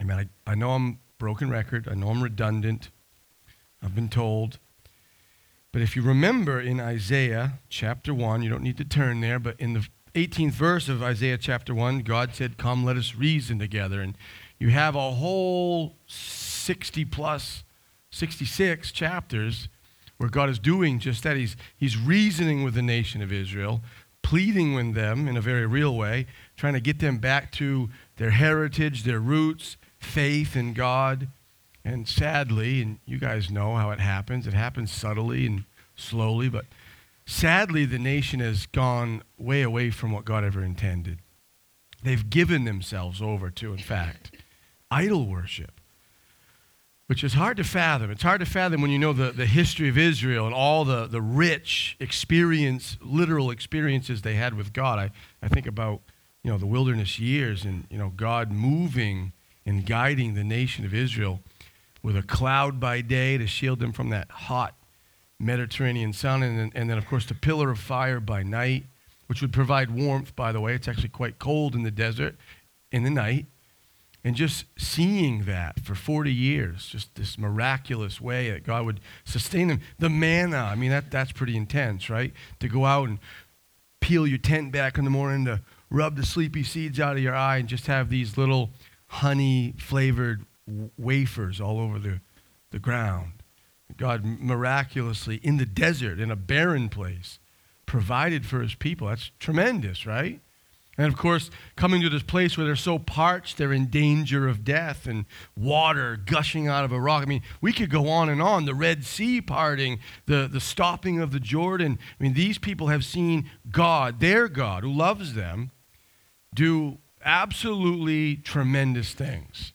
Amen. I know I'm broken record. I know I'm redundant. I've been told. But if you remember in Isaiah chapter 1, you don't need to turn there, but in the 18th verse of Isaiah chapter 1, God said, "Come, let us reason together." And you have a whole 66 chapters where God is doing just that. He's reasoning with the nation of Israel, pleading with them in a very real way, trying to get them back to their heritage, their roots, faith in God. And sadly, and you guys know how it happens subtly and slowly, but sadly the nation has gone way away from what God ever intended. They've given themselves over to, in fact, idol worship, which is hard to fathom. It's hard to fathom when you know the history of Israel and all the rich literal experiences they had with God. I think about, the wilderness years and, God moving and guiding the nation of Israel with a cloud by day to shield them from that hot Mediterranean sun, and then, of course, the pillar of fire by night, which would provide warmth, by the way. It's actually quite cold in the desert in the night. And just seeing that for 40 years, just this miraculous way that God would sustain them. The manna, that's pretty intense, right? To go out and peel your tent back in the morning, to rub the sleepy seeds out of your eye, and just have these little honey-flavored wafers all over the ground. God miraculously, in the desert, in a barren place, provided for his people. That's tremendous, right? And of course, coming to this place where they're so parched, they're in danger of death, and water gushing out of a rock. We could go on and on. The Red Sea parting, the stopping of the Jordan. These people have seen God, their God, who loves them, do absolutely tremendous things.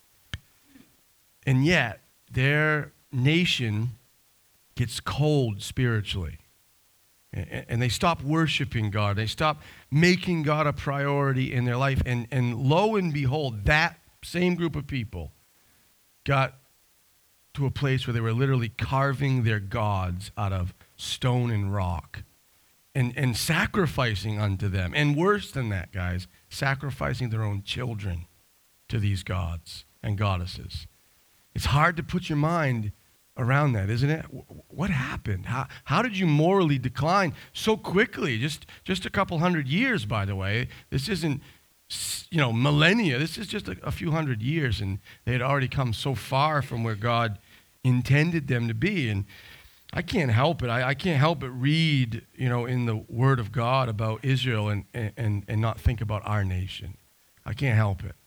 And yet, their nation gets cold spiritually. And they stop worshiping God. They stop making God a priority in their life. And lo and behold, that same group of people got to a place where they were literally carving their gods out of stone and rock and sacrificing unto them. And worse than that, guys, sacrificing their own children to these gods and goddesses. It's hard to put your mind around that, isn't it? What happened? How did you morally decline so quickly? Just a couple hundred years, by the way. This isn't, millennia. This is just a few hundred years, and they had already come so far from where God intended them to be. And I can't help it. I can't help but read, in the Word of God about Israel and not think about our nation. I can't help it.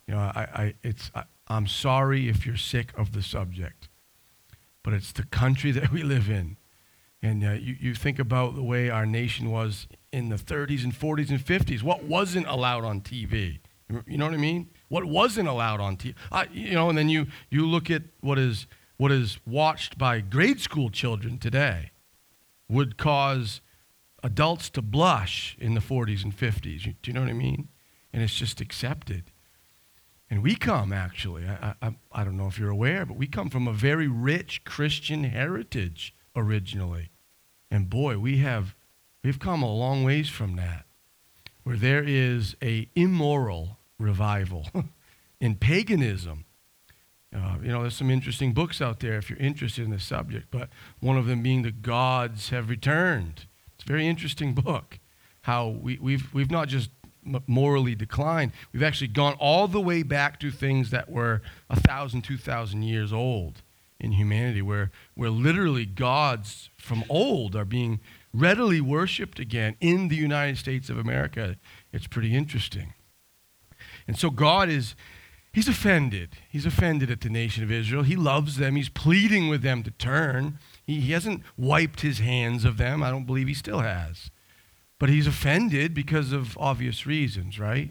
I'm sorry if you're sick of the subject, but it's the country that we live in. And you think about the way our nation was in the 30s and 40s and 50s. What wasn't allowed on TV? You know what I mean? What wasn't allowed on TV? And then you look at what is watched by grade school children today would cause adults to blush in the 40s and 50s. Do you know what I mean? And it's just accepted. And we come, actually, I don't know if you're aware, but we come from a very rich Christian heritage originally. And boy, we've come a long ways from that, where there is a immoral revival in paganism. There's some interesting books out there if you're interested in the subject, but one of them being The Gods Have Returned. It's a very interesting book, how we've not just morally declined. We've actually gone all the way back to things that were 1,000, 2,000 years old in humanity, where literally gods from old are being readily worshipped again in the United States of America. It's pretty interesting. And so God he's offended. He's offended at the nation of Israel. He loves them. He's pleading with them to turn. He hasn't wiped his hands of them. I don't believe he still has. But he's offended because of obvious reasons, right?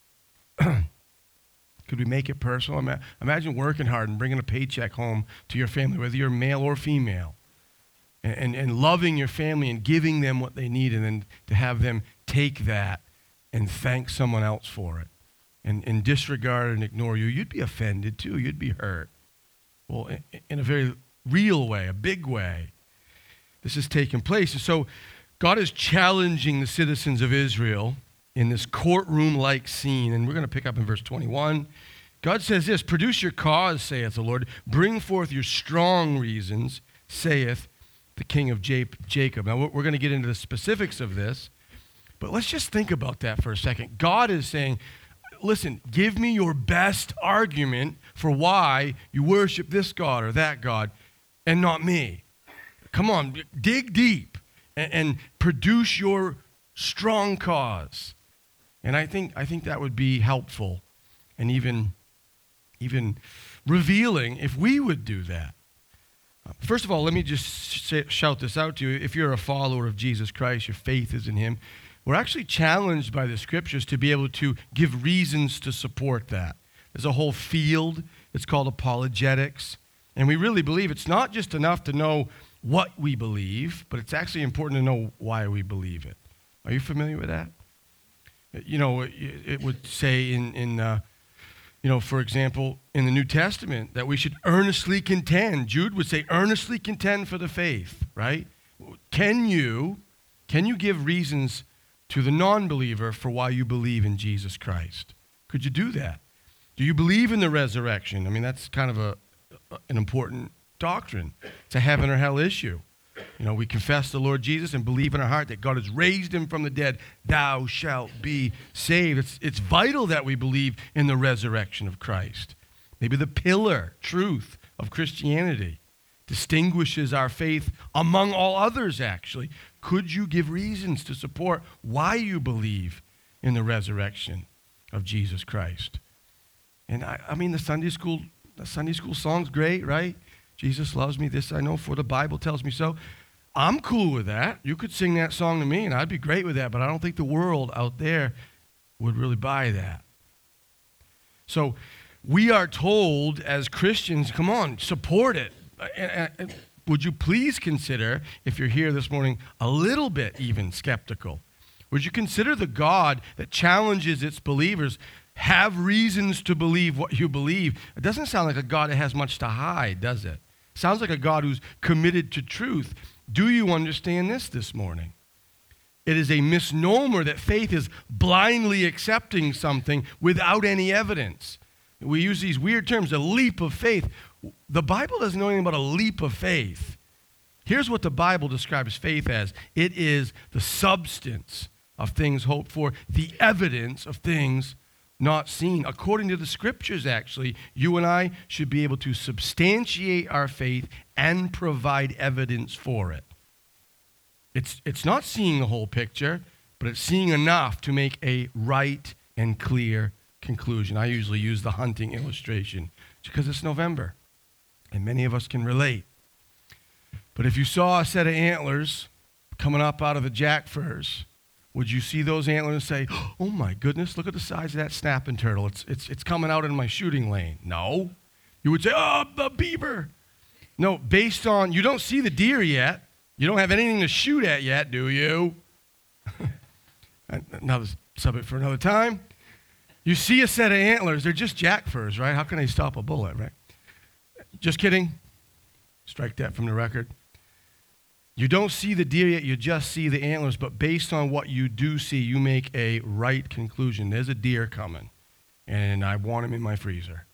Could we make it personal? Imagine working hard and bringing a paycheck home to your family, whether you're male or female, and loving your family and giving them what they need, and then to have them take that and thank someone else for it and disregard and ignore you. You'd be offended too. You'd be hurt. Well, in a very real way, a big way, this has taken place. And so God is challenging the citizens of Israel in this courtroom-like scene. And we're going to pick up in verse 21. God says this, produce your cause, saith the Lord. Bring forth your strong reasons, saith the King of Jacob. Now, we're going to get into the specifics of this, but let's just think about that for a second. God is saying, listen, give me your best argument for why you worship this God or that God and not me. Come on, dig deep and produce your strong cause. And I think that would be helpful and even revealing if we would do that. First of all, let me just shout this out to you. If you're a follower of Jesus Christ, your faith is in him, we're actually challenged by the scriptures to be able to give reasons to support that. There's a whole field. It's called apologetics. And we really believe it's not just enough to know what we believe, but it's actually important to know why we believe it. Are you familiar with that? You know, it would say for example, in the New Testament, that we should earnestly contend. Jude would say, earnestly contend for the faith, right? Can you give reasons to the non-believer for why you believe in Jesus Christ? Could you do that? Do you believe in the resurrection? I mean, that's kind of an important doctrine. It's a heaven or hell issue. You know, we confess the Lord Jesus and believe in our heart that God has raised him from the dead. Thou shalt be saved. It's vital that we believe in the resurrection of Christ. Maybe the pillar truth of Christianity distinguishes our faith among all others, actually. Could you give reasons to support why you believe in the resurrection of Jesus Christ? And I mean, the Sunday school song's great, right? Jesus loves me, this I know, for the Bible tells me so. I'm cool with that. You could sing that song to me, and I'd be great with that, but I don't think the world out there would really buy that. So we are told as Christians, come on, support it. And would you please consider, if you're here this morning, a little bit even skeptical, would you consider the God that challenges its believers have reasons to believe what you believe? It doesn't sound like a God that has much to hide, does it? Sounds like a God who's committed to truth. Do you understand this morning? It is a misnomer that faith is blindly accepting something without any evidence. We use these weird terms, a leap of faith. The Bible doesn't know anything about a leap of faith. Here's what the Bible describes faith as. It is the substance of things hoped for, the evidence of things not seen. According to the scriptures, actually, you and I should be able to substantiate our faith and provide evidence for it. It's not seeing the whole picture, but it's seeing enough to make a right and clear conclusion. I usually use the hunting illustration because it's November, and many of us can relate. But if you saw a set of antlers coming up out of the jack firs, would you see those antlers and say, oh my goodness, look at the size of that snapping turtle. It's coming out in my shooting lane. No. You would say, oh, the beaver. No, based on, you don't see the deer yet. You don't have anything to shoot at yet, do you? Another subject for another time. You see a set of antlers. They're just jack firs, right? How can they stop a bullet, right? Just kidding. Strike that from the record. You don't see the deer yet, you just see the antlers, but based on what you do see, you make a right conclusion. There's a deer coming, and I want him in my freezer.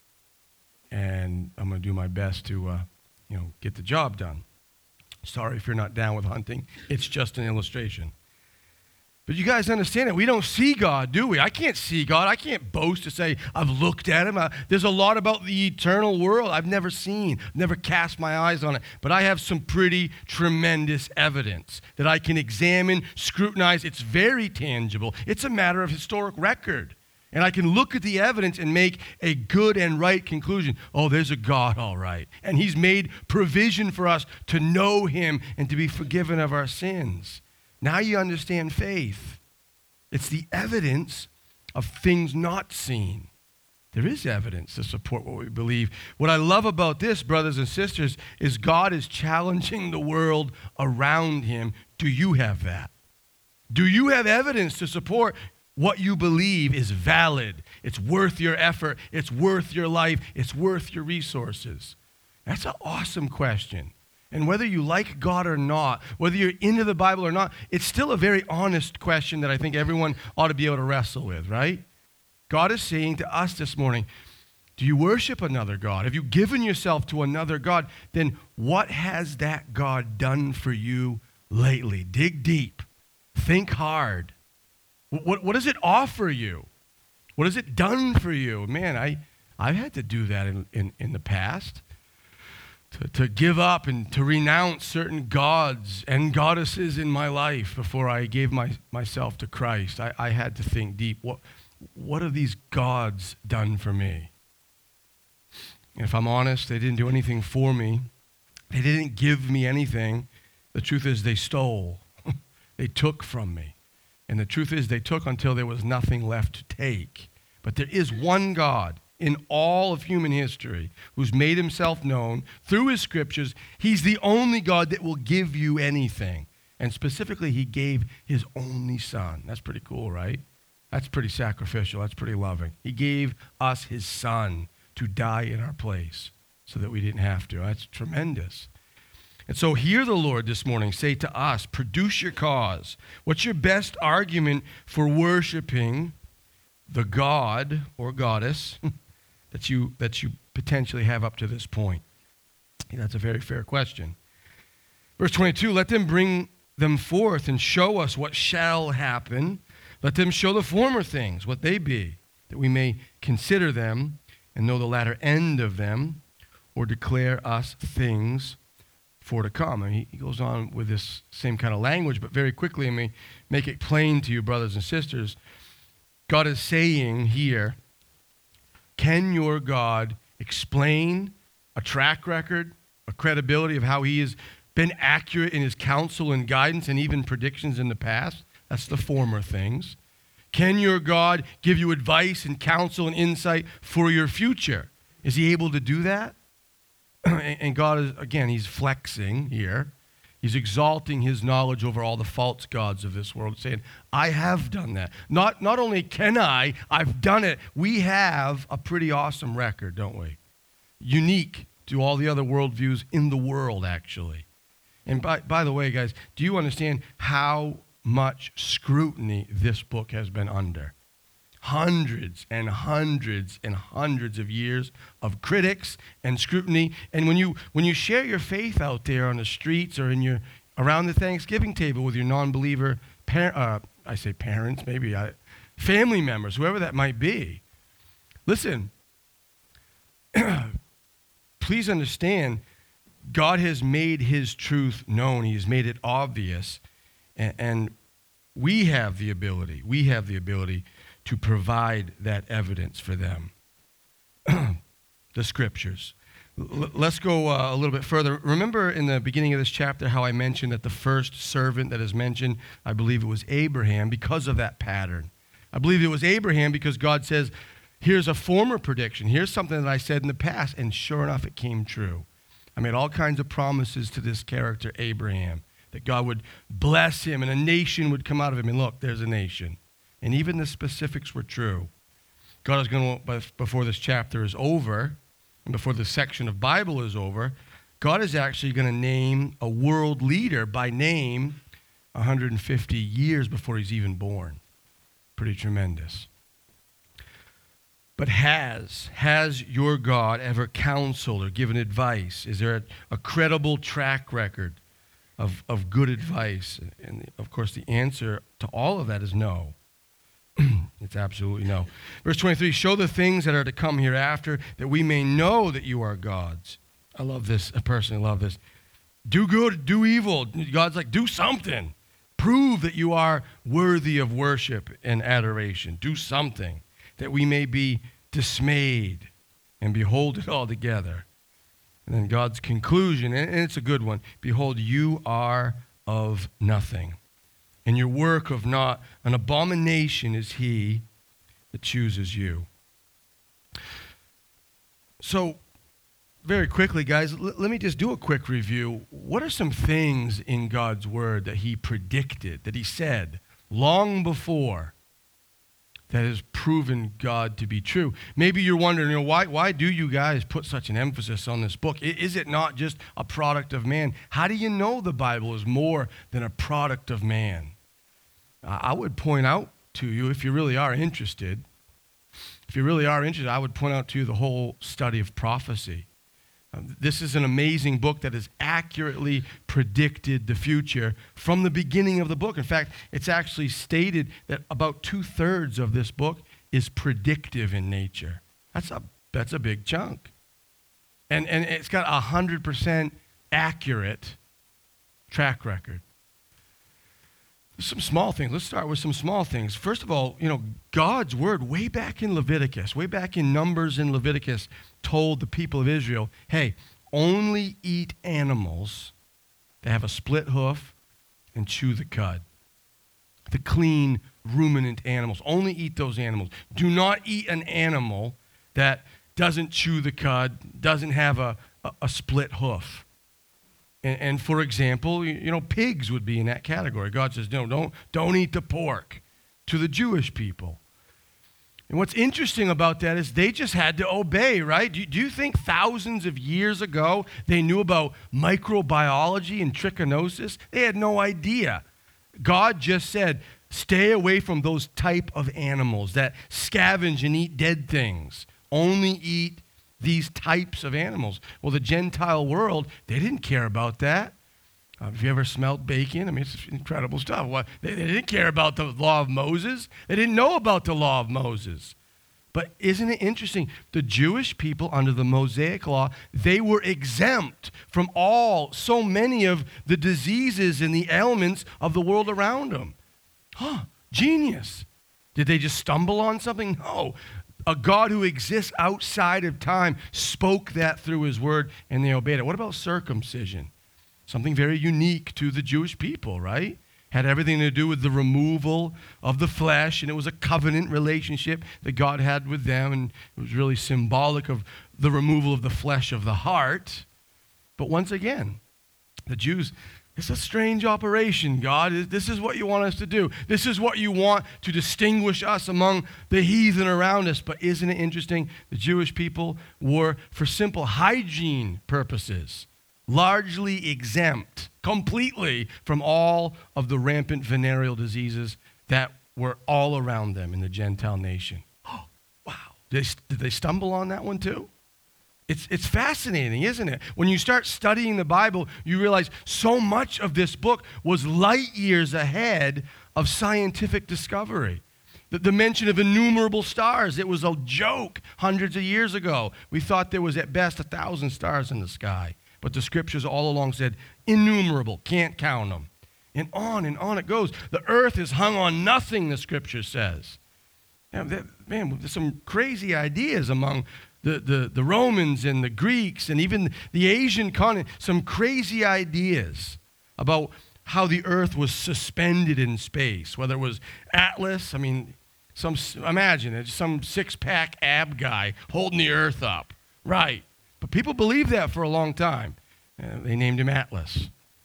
And I'm going to do my best to, get the job done. Sorry if you're not down with hunting. It's just an illustration. But you guys understand it. We don't see God, do we? I can't see God. I can't boast to say I've looked at him. There's a lot about the eternal world I've never seen, never cast my eyes on it. But I have some pretty tremendous evidence that I can examine, scrutinize. It's very tangible. It's a matter of historic record. And I can look at the evidence and make a good and right conclusion. Oh, there's a God, all right. And he's made provision for us to know him and to be forgiven of our sins. Now you understand faith. It's the evidence of things not seen. There is evidence to support what we believe. What I love about this, brothers and sisters, is God is challenging the world around him. Do you have that? Do you have evidence to support what you believe is valid? It's worth your effort. It's worth your life. It's worth your resources. That's an awesome question. And whether you like God or not, whether you're into the Bible or not, it's still a very honest question that I think everyone ought to be able to wrestle with, right? God is saying to us this morning, Do you worship another God? Have you given yourself to another God? Then what has that God done for you lately? Dig deep. Think hard. What does it offer you? What has it done for you? Man, I've had to do that in the past. To give up and to renounce certain gods and goddesses in my life before I gave myself to Christ. I had to think deep. What have these gods done for me? And if I'm honest, they didn't do anything for me. They didn't give me anything. The truth is they stole. They took from me. And the truth is they took until there was nothing left to take. But there is one God in all of human history who's made himself known through his scriptures. He's the only God that will give you anything. And specifically, he gave his only son. That's pretty cool, right? That's pretty sacrificial. That's pretty loving. He gave us his son to die in our place so that we didn't have to. That's tremendous. And so hear the Lord this morning say to us, produce your cause. What's your best argument for worshiping the God or goddess that you potentially have up to this point? That's a very fair question. Verse 22, let them bring them forth and show us what shall happen. Let them show the former things, what they be, that we may consider them and know the latter end of them, or declare us things for to come. And he goes on with this same kind of language, but very quickly, let me make it plain to you, brothers and sisters. God is saying here, can your God explain a track record, a credibility of how he has been accurate in his counsel and guidance and even predictions in the past? That's the former things. Can your God give you advice and counsel and insight for your future? Is he able to do that? And God is, again, he's flexing here. He's exalting his knowledge over all the false gods of this world, saying, I have done that. Not only can I've done it. We have a pretty awesome record, don't we? Unique to all the other worldviews in the world, actually. And by the way, guys, do you understand how much scrutiny this book has been under? Hundreds and hundreds and hundreds of years of critics and scrutiny. And when you share your faith out there on the streets or around the Thanksgiving table with your non-believer parents, maybe family members, whoever that might be, listen, please understand, God has made his truth known. He has made it obvious. And we have the ability to provide that evidence for them. The scriptures. Let's go a little bit further. Remember in the beginning of this chapter how I mentioned that the first servant that is mentioned, I believe it was Abraham, because of that pattern. I believe it was Abraham because God says, here's a former prediction. Here's something that I said in the past, and sure enough, it came true. I made all kinds of promises to this character, Abraham, that God would bless him and a nation would come out of him. And look, there's a nation. And even the specifics were true. God is going to, before this chapter is over, and before this section of Bible is over, God is actually going to name a world leader by name 150 years before he's even born. Pretty tremendous. But has your God ever counseled or given advice? Is there a credible track record of good advice? And of course, the answer to all of that is no. It's absolutely no. Verse 23, show the things that are to come hereafter, that we may know that you are gods. I love this. I personally love this. Do good, do evil. God's like, do something. Prove that you are worthy of worship and adoration. Do something, that we may be dismayed and behold it all together. And then God's conclusion, and it's a good one. Behold, you are of nothing, and your work of naught. An abomination is he that chooses you. So, very quickly, guys, let me just do a quick review. What are some things in God's word that he predicted, that he said long before, that has proven God to be true? Maybe you're wondering, why do you guys put such an emphasis on this book? Is it not just a product of man? How do you know the Bible is more than a product of man? I would point out to you, if you really are interested, if you really are interested, I would point out to you the whole study of prophecy. This is an amazing book that has accurately predicted the future from the beginning of the book. In fact, it's actually stated that about 2/3 of this book is predictive in nature. That's a big chunk. And it's got 100% accurate track record. Some small things. Let's start with some small things. First of all, God's word way back in Leviticus, way back in Numbers in Leviticus, told the people of Israel, hey, only eat animals that have a split hoof and chew the cud. The clean, ruminant animals. Only eat those animals. Do not eat an animal that doesn't chew the cud, doesn't have a split hoof. And for example, pigs would be in that category. God says, no, don't eat the pork to the Jewish people. And what's interesting about that is they just had to obey, right? Do you think thousands of years ago they knew about microbiology and trichinosis? They had no idea. God just said, stay away from those type of animals that scavenge and eat dead things. Only eat these types of animals. Well, the Gentile world, they didn't care about that. Have you ever smelled bacon? I mean, it's incredible stuff. They didn't care about the law of Moses. They didn't know about the law of Moses. But isn't it interesting? The Jewish people under the Mosaic law, they were exempt from so many of the diseases and the ailments of the world around them. Genius. Did they just stumble on something? No. A God who exists outside of time spoke that through his word, and they obeyed it. What about circumcision? Something very unique to the Jewish people, right? Had everything to do with the removal of the flesh, and it was a covenant relationship that God had with them, and it was really symbolic of the removal of the flesh of the heart. But once again, the Jews, it's a strange operation, God. This is what you want us to do. This is what you want to distinguish us among the heathen around us. But isn't it interesting? The Jewish people were, for simple hygiene purposes, largely exempt completely from all of the rampant venereal diseases that were all around them in the Gentile nation. Oh, wow. Did they stumble on that one too? It's fascinating, isn't it? When you start studying the Bible, you realize so much of this book was light years ahead of scientific discovery. The mention of innumerable stars, it was a joke hundreds of years ago. We thought there was at best 1,000 stars in the sky. But the scriptures all along said innumerable, can't count them. And on it goes. The earth is hung on nothing, the scripture says. Man, there's some crazy ideas among the Romans and the Greeks and even the Asian continent, some crazy ideas about how the earth was suspended in space, whether it was Atlas, imagine it, some six-pack ab guy holding the earth up. Right. But people believed that for a long time. They named him Atlas.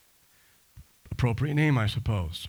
Appropriate name, I suppose.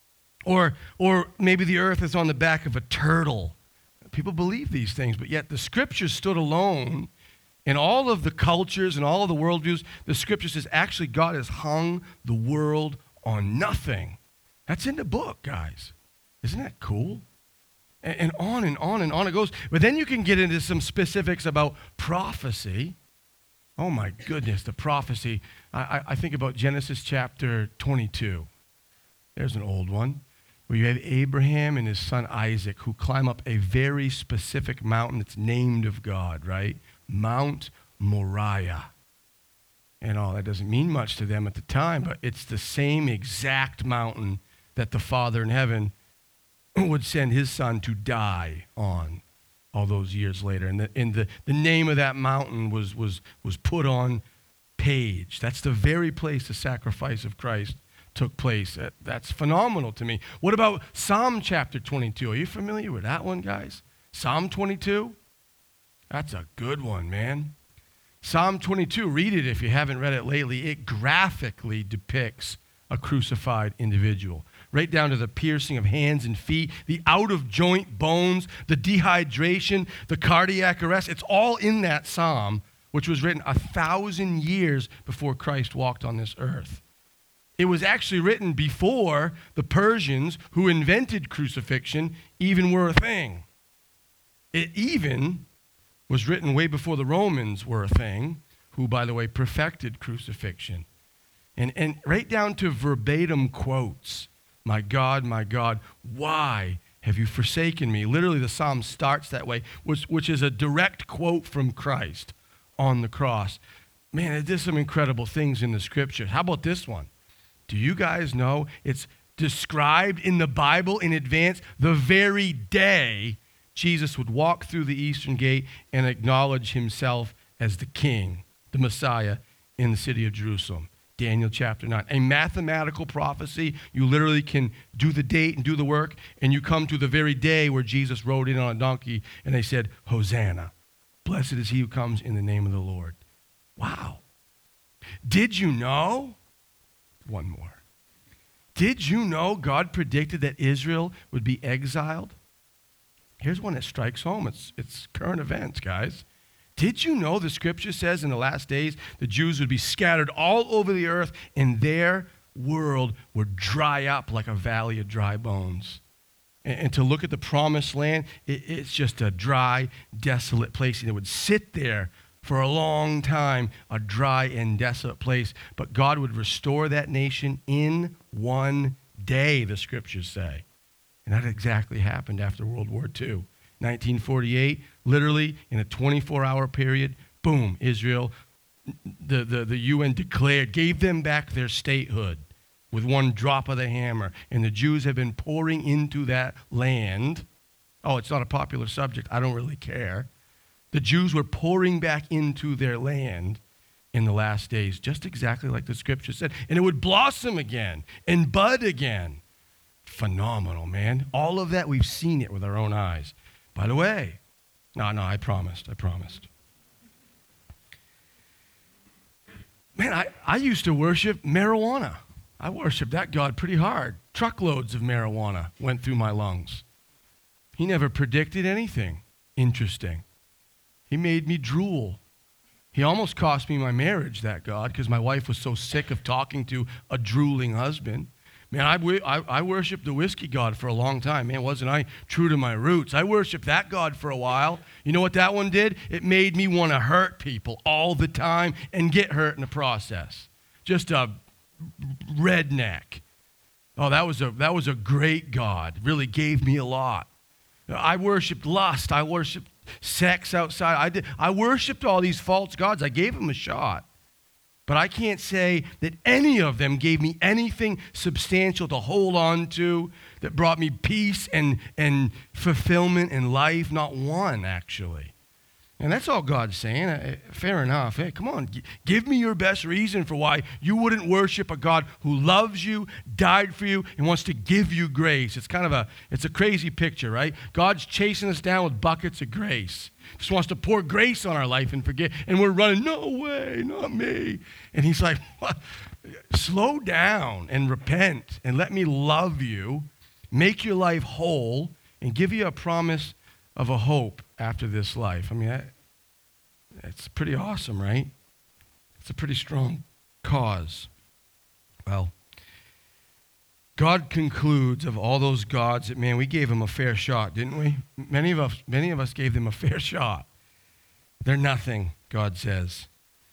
Or maybe the earth is on the back of a turtle. People believe these things, but yet the scriptures stood alone in all of the cultures and all of the worldviews. The scripture says, actually, God has hung the world on nothing. That's in the book, guys. Isn't that cool? And on and on and on it goes. But then you can get into some specifics about prophecy. Oh, my goodness, the prophecy. I think about Genesis chapter 22. There's an old one. Where you have Abraham and his son Isaac who climb up a very specific mountain that's named of God, right? Mount Moriah. And all that doesn't mean much to them at the time, but it's the same exact mountain that the Father in heaven would send his son to die on all those years later. And the name of that mountain was put on page. That's the very place the sacrifice of Christ took place. That's phenomenal to me. What about Psalm chapter 22? Are you familiar with that one, guys? Psalm 22? That's a good one, man. Psalm 22, read it if you haven't read it lately. It graphically depicts a crucified individual, right down to the piercing of hands and feet, the out-of-joint bones, the dehydration, the cardiac arrest. It's all in that psalm, which was written 1,000 years before Christ walked on this earth. It was actually written before the Persians, who invented crucifixion, even were a thing. It even was written way before the Romans were a thing, who, by the way, perfected crucifixion. And right down to verbatim quotes. My God, why have you forsaken me? Literally, the psalm starts that way, which is a direct quote from Christ on the cross. Man, it did some incredible things in the scriptures. How about this one? Do you guys know it's described in the Bible in advance the very day Jesus would walk through the eastern gate and acknowledge himself as the king, the Messiah, in the city of Jerusalem? Daniel chapter 9. A mathematical prophecy. You literally can do the date and do the work, and you come to the very day where Jesus rode in on a donkey, and they said, Hosanna. Blessed is he who comes in the name of the Lord. Wow. Did you know? One more. Did you know God predicted that Israel would be exiled? Here's one that strikes home. It's current events, guys. Did you know the scripture says in the last days the Jews would be scattered all over the earth and their world would dry up like a valley of dry bones? And to look at the promised land, it's just a dry, desolate place. And it would sit there for a long time, a dry and desolate place. But God would restore that nation in one day, the scriptures say. And that exactly happened after World War II. 1948, literally in a 24-hour period, boom, Israel, the UN declared, gave them back their statehood with one drop of the hammer. And the Jews have been pouring into that land. Oh, it's not a popular subject. I don't really care. The Jews were pouring back into their land in the last days, just exactly like the scripture said. And it would blossom again and bud again. Phenomenal, man. All of that, we've seen it with our own eyes. By the way, no, I promised. Man, I used to worship marijuana. I worshiped that God pretty hard. Truckloads of marijuana went through my lungs. He never predicted anything interesting. He made me drool. He almost cost me my marriage, that God, because my wife was so sick of talking to a drooling husband. Man, I worshiped the whiskey god for a long time. Man, wasn't I true to my roots? I worshiped that god for a while. You know what that one did? It made me want to hurt people all the time and get hurt in the process. Just a redneck. Oh, that was a great god. Really gave me a lot. I worshiped lust. I worshiped sex outside. I worshiped all these false gods. I gave them a shot. But I can't say that any of them gave me anything substantial to hold on to that brought me peace and fulfillment in life. Not one, actually. And that's all God's saying. Fair enough. Hey, come on. Give me your best reason for why you wouldn't worship a God who loves you, died for you, and wants to give you grace. It's a crazy picture, right? God's chasing us down with buckets of grace. Just wants to pour grace on our life and forget. And we're running, no way, not me. And he's like, what? Slow down and repent and let me love you, make your life whole, and give you a promise of a hope after this life. I mean, it's pretty awesome, right? It's a pretty strong cause. Well, God concludes of all those gods that, man, we gave them a fair shot, didn't we? Many of us gave them a fair shot. They're nothing, God says.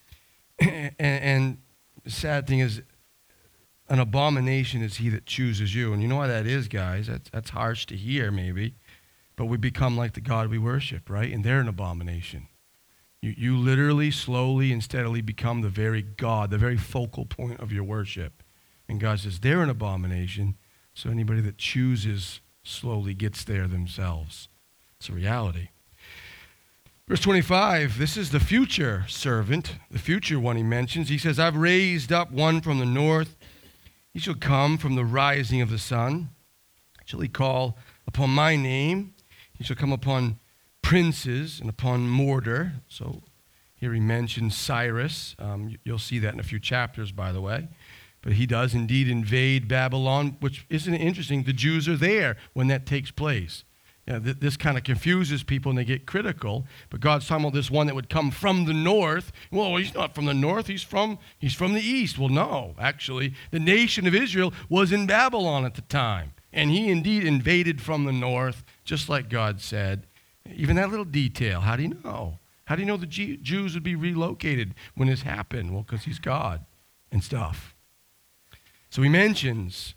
And the sad thing is, an abomination is he that chooses you. And you know why that is, guys? That's harsh to hear, maybe. But we become like the God we worship, right? And they're an abomination. You literally, slowly, and steadily become the very God, the very focal point of your worship. And God says they're an abomination, so anybody that chooses slowly gets there themselves. It's a reality. Verse 25, this is the future servant, the future one he mentions. He says, I've raised up one from the north. He shall come from the rising of the sun. Shall he call upon my name? He shall come upon princes and upon mortar. So here he mentions Cyrus. You'll see that in a few chapters, by the way. But he does indeed invade Babylon, which isn't it interesting? The Jews are there when that takes place. This kind of confuses people and they get critical. But God's talking about this one that would come from the north. Well, he's not from the north. He's from the east. Well, no, actually. The nation of Israel was in Babylon at the time. And he indeed invaded from the north, just like God said. Even that little detail, how do you know? How do you know the Jews would be relocated when this happened? Well, because he's God and stuff. So he mentions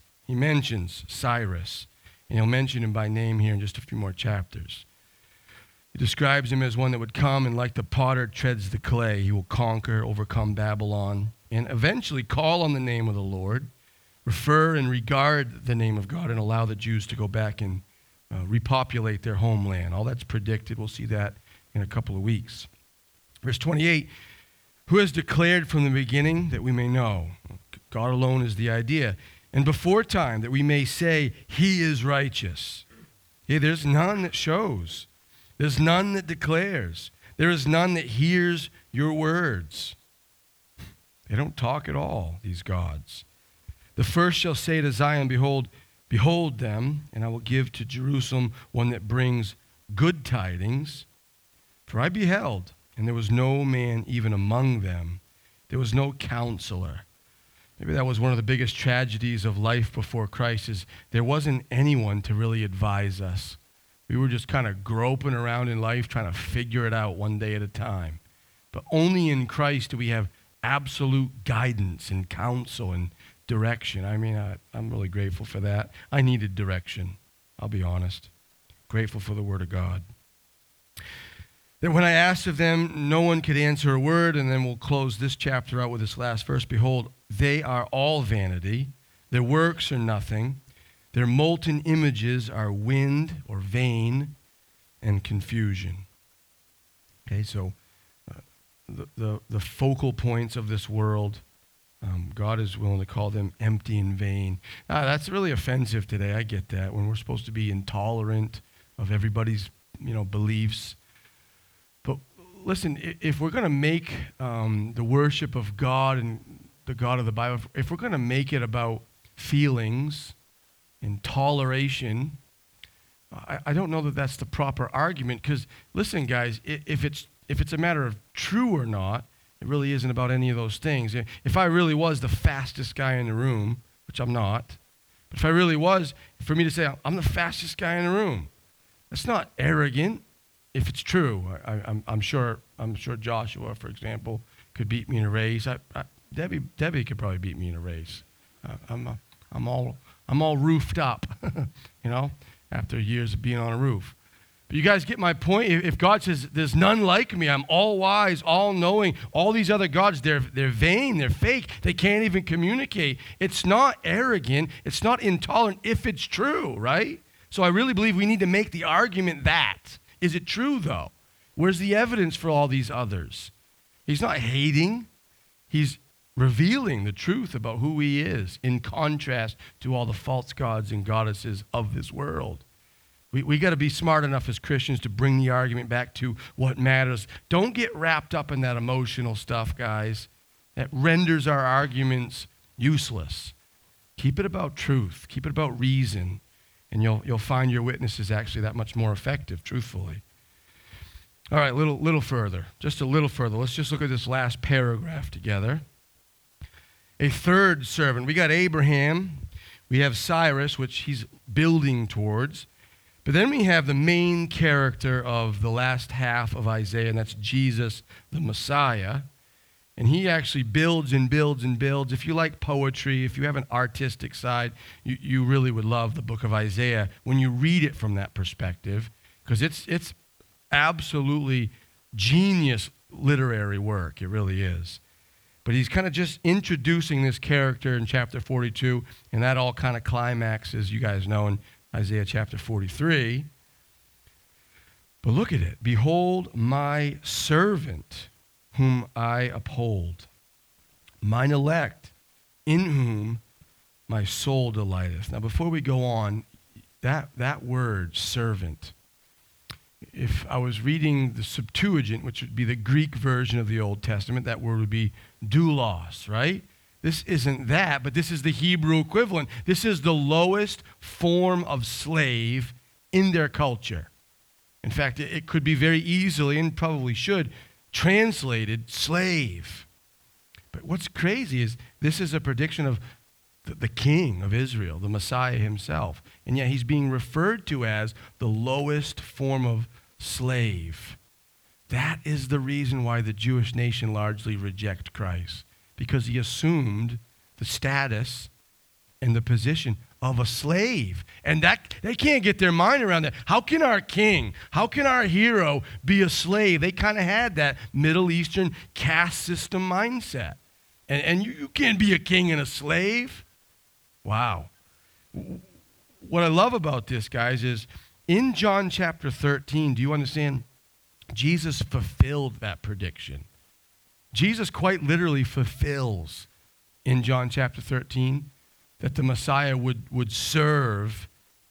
Cyrus, and he'll mention him by name here in just a few more chapters. He describes him as one that would come and like the potter treads the clay, he will conquer, overcome Babylon, and eventually call on the name of the Lord, refer and regard the name of God, and allow the Jews to go back and repopulate their homeland. All that's predicted. We'll see that in a couple of weeks. Verse 28, who has declared from the beginning that we may know? God alone is the idea. And before time that we may say he is righteous. Hey, there's none that shows. There's none that declares. There is none that hears your words. They don't talk at all, these gods. The first shall say to Zion, behold them, and I will give to Jerusalem one that brings good tidings. For I beheld, and there was no man even among them. There was no counselor. Maybe that was one of the biggest tragedies of life before Christ, is there wasn't anyone to really advise us. We were just kind of groping around in life, trying to figure it out one day at a time. But only in Christ do we have absolute guidance and counsel and direction. I mean, I'm really grateful for that. I needed direction, I'll be honest. Grateful for the Word of God. That when I asked of them, no one could answer a word, and then we'll close this chapter out with this last verse. Behold, they are all vanity. Their works are nothing. Their molten images are wind or vain and confusion. Okay, so the focal points of this world, God is willing to call them empty and vain. That's really offensive today. I get that, when we're supposed to be intolerant of everybody's beliefs. But listen, if we're going to make the worship of God and the God of the Bible, if we're going to make it about feelings and toleration, I don't know that that's the proper argument. Because listen, guys, if it's a matter of true or not, it really isn't about any of those things. If I really was the fastest guy in the room, which I'm not, but if I really was, for me to say I'm the fastest guy in the room, that's not arrogant. If it's true, I'm sure Joshua, for example, could beat me in a race. Debbie could probably beat me in a race. I'm all roofed up, after years of being on a roof. But you guys get my point? If God says there's none like me, I'm all wise, all knowing, all these other gods, they're vain, they're fake, they can't even communicate. It's not arrogant, it's not intolerant if it's true, right? So I really believe we need to make the argument that. Is it true, though? Where's the evidence for all these others? He's not hating. He's revealing the truth about who he is in contrast to all the false gods and goddesses of this world. We got to be smart enough as Christians to bring the argument back to what matters. Don't get wrapped up in that emotional stuff, guys. That renders our arguments useless. Keep it about truth. Keep it about reason. And you'll find your witness is actually that much more effective, truthfully. All right, little further. Just a little further. Let's just look at this last paragraph together. A third servant. We got Abraham. We have Cyrus, which he's building towards. But then we have the main character of the last half of Isaiah, and that's Jesus, the Messiah. And he actually builds and builds and builds. If you like poetry, if you have an artistic side, you really would love the book of Isaiah when you read it from that perspective, because it's absolutely genius literary work. It really is. But he's kind of just introducing this character in chapter 42, and that all kind of climaxes, you guys know, in Isaiah chapter 43. But look at it. Behold, my servant, whom I uphold, mine elect, in whom my soul delighteth. Now, before we go on, that word, servant, if I was reading the Septuagint, which would be the Greek version of the Old Testament, that word would be doulos, right? This isn't that, but this is the Hebrew equivalent. This is the lowest form of slave in their culture. In fact, it could be very easily, and probably should, translated slave. But what's crazy is this is a prediction of the king of Israel, the Messiah himself. And yet he's being referred to as the lowest form of slave. That is the reason why the Jewish nation largely reject Christ, because he assumed the status and the position of a slave. And that they can't get their mind around that. How can our king, how can our hero be a slave? They kind of had that Middle Eastern caste system mindset. And you can't be a king and a slave. Wow. What I love about this, guys, is in John chapter 13, do you understand? Jesus fulfilled that prediction. Jesus quite literally fulfills in John chapter 13 that the Messiah would serve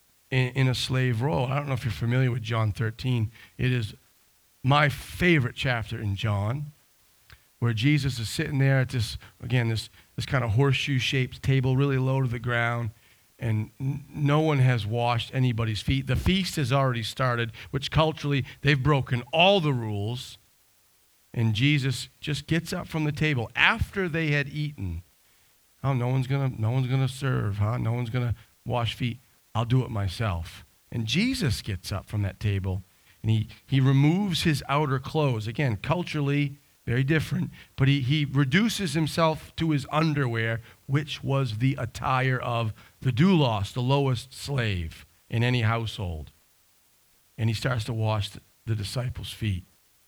in a slave role. I don't know if you're familiar with John 13. It is my favorite chapter in John, where Jesus is sitting there at this kind of horseshoe-shaped table, really low to the ground, and no one has washed anybody's feet. The feast has already started, which culturally they've broken all the rules. And Jesus just gets up from the table after they had eaten. Oh, no one's gonna serve, huh? No one's gonna wash feet. I'll do it myself. And Jesus gets up from that table and he removes his outer clothes. Again, culturally very different, but he reduces himself to his underwear, which was the attire of the doulos, the lowest slave in any household. And he starts to wash the disciples' feet.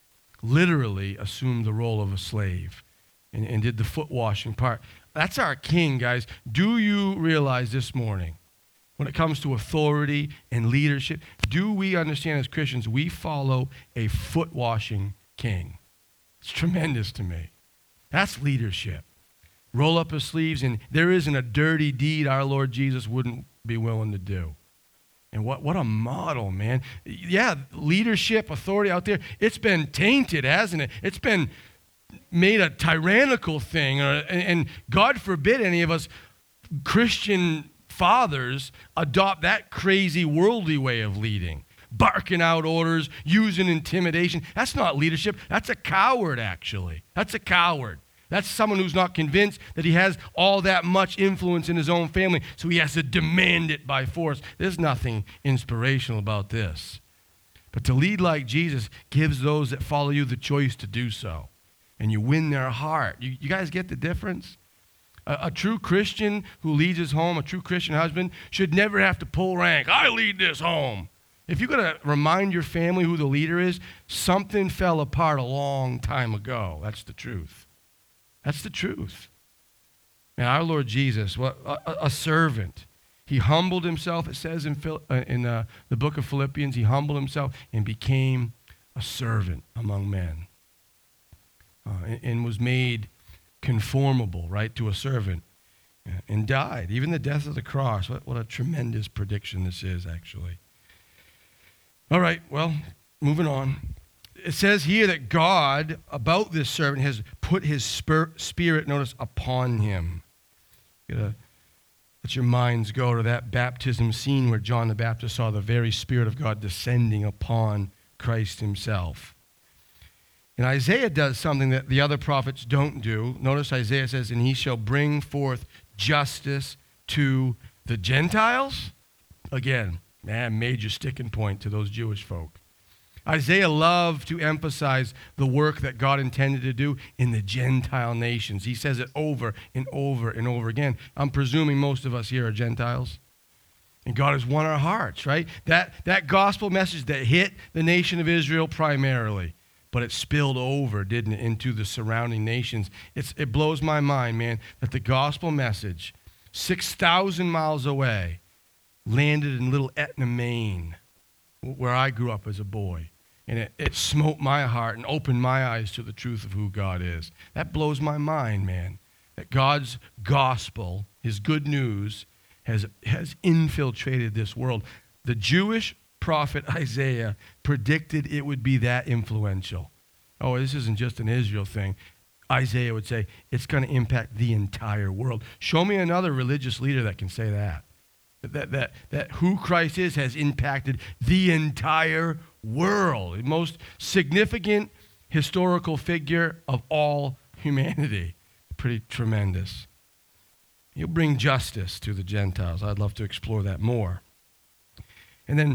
Literally assumed the role of a slave and did the foot washing part. That's our king, guys. Do you realize this morning, when it comes to authority and leadership, do we understand as Christians we follow a foot washing king? It's tremendous to me. That's leadership. Roll up his sleeves, and there isn't a dirty deed our Lord Jesus wouldn't be willing to do. And what a model, man. Yeah, leadership, authority out there, it's been tainted, hasn't it? It's been made a tyrannical thing. And God forbid any of us Christian fathers adopt that crazy worldly way of leading. Barking out orders, using intimidation. That's not leadership. That's a coward, actually. That's a coward. That's someone who's not convinced that he has all that much influence in his own family, so he has to demand it by force. There's nothing inspirational about this. But to lead like Jesus gives those that follow you the choice to do so. And you win their heart. You guys get the difference? A true Christian who leads his home, a true Christian husband, should never have to pull rank. I lead this home. If you're going to remind your family who the leader is, something fell apart a long time ago. That's the truth. That's the truth. And our Lord Jesus, a servant. He humbled himself, it says in the book of Philippians, he humbled himself and became a servant among men. And was made conformable, right, to a servant. And died, even the death of the cross. What a tremendous prediction this is, actually. All right, well, moving on. It says here that God, about this servant, has put his spirit, notice, upon him. You gotta let your minds go to that baptism scene where John the Baptist saw the very Spirit of God descending upon Christ himself. And Isaiah does something that the other prophets don't do. Notice Isaiah says, and he shall bring forth justice to the Gentiles. Again, man, major sticking point to those Jewish folk. Isaiah loved to emphasize the work that God intended to do in the Gentile nations. He says it over and over and over again. I'm presuming most of us here are Gentiles. And God has won our hearts, right? That gospel message that hit the nation of Israel primarily, but it spilled over, didn't it, into the surrounding nations. It blows my mind, man, that the gospel message, 6,000 miles away, landed in little Etna, Maine, where I grew up as a boy. And it smote my heart and opened my eyes to the truth of who God is. That blows my mind, man, that God's gospel, his good news, has infiltrated this world. The Jewish prophet Isaiah predicted it would be that influential. Oh, this isn't just an Israel thing. Isaiah would say, it's going to impact the entire world. Show me another religious leader that can say that. That who Christ is has impacted the entire world. The most significant historical figure of all humanity. Pretty tremendous. He'll bring justice to the Gentiles. I'd love to explore that more. And then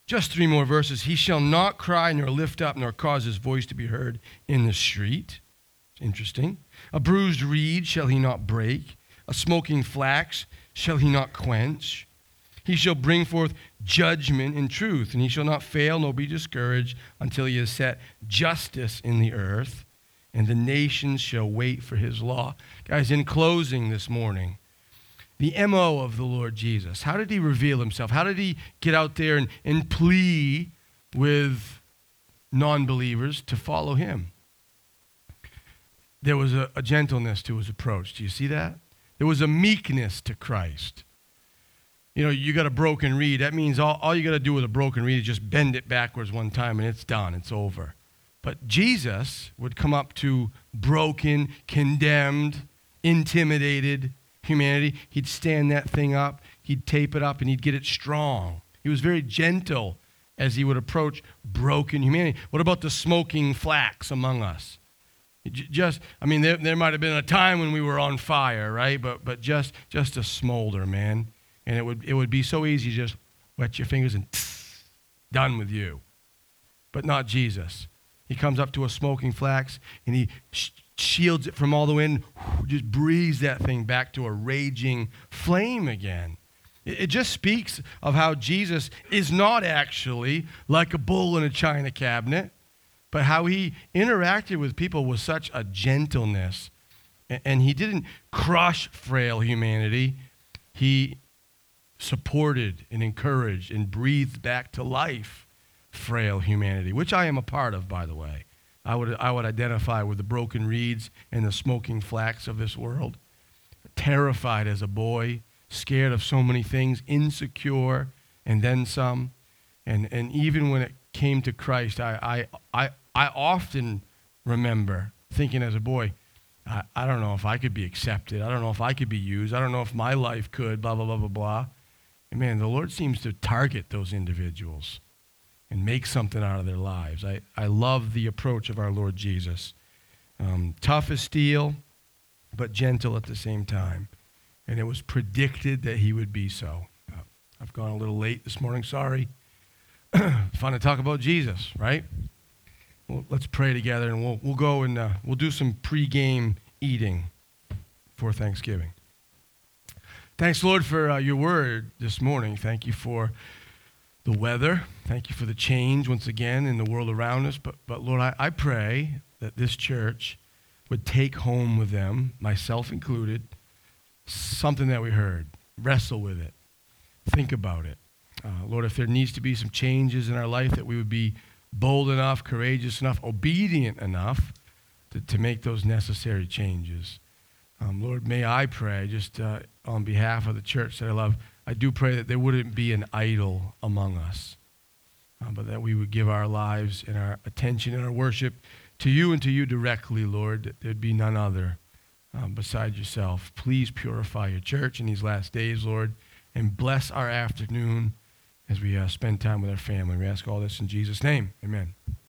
Just 3 more verses. He shall not cry nor lift up nor cause his voice to be heard in the street. Interesting. A bruised reed shall he not break. A smoking flax shall he not quench. He shall bring forth judgment in truth, and he shall not fail nor be discouraged until he has set justice in the earth, and the nations shall wait for his law. Guys, in closing this morning, the MO of the Lord Jesus. How did he reveal himself? How did he get out there and plea with non-believers to follow him? There was a gentleness to his approach. Do you see that? There was a meekness to Christ. You know, you got a broken reed. That means all you got to do with a broken reed is just bend it backwards one time and it's done. It's over. But Jesus would come up to broken, condemned, intimidated humanity. He'd stand that thing up, he'd tape it up, and he'd get it strong. He was very gentle as he would approach broken humanity. What about the smoking flax among us? There might have been a time when we were on fire, right? But just a smolder, man. And it would be so easy, just wet your fingers and done with you. But not Jesus. He comes up to a smoking flax and he shields it from all the wind, just breathes that thing back to a raging flame again. It just speaks of how Jesus is not actually like a bull in a china cabinet, but how he interacted with people with such a gentleness. And he didn't crush frail humanity. He supported and encouraged and breathed back to life frail humanity, which I am a part of, by the way. I would identify with the broken reeds and the smoking flax of this world. Terrified as a boy, scared of so many things, insecure, and then some. And even when it came to Christ, I often remember thinking as a boy, I don't know if I could be accepted. I don't know if I could be used. I don't know if my life could, blah, blah, blah, blah, blah. And man, the Lord seems to target those individuals and make something out of their lives. I love the approach of our Lord Jesus. Tough as steel, but gentle at the same time. And it was predicted that he would be so. I've gone a little late this morning, sorry. Fun to talk about Jesus, right? Well, let's pray together, and we'll go and we'll do some pre-game eating for Thanksgiving. Thanks, Lord, for your word this morning. Thank you for the weather. Thank you for the change once again in the world around us. But Lord, I pray that this church would take home with them, myself included, something that we heard. Wrestle with it. Think about it. Lord, if there needs to be some changes in our life, that we would be bold enough, courageous enough, obedient enough to make those necessary changes. Lord, may I pray just on behalf of the church that I love, I do pray that there wouldn't be an idol among us, but that we would give our lives and our attention and our worship to you and to you directly, Lord, that there'd be none other besides yourself. Please purify your church in these last days, Lord, and bless our afternoon as we spend time with our family. We ask all this in Jesus' name. Amen.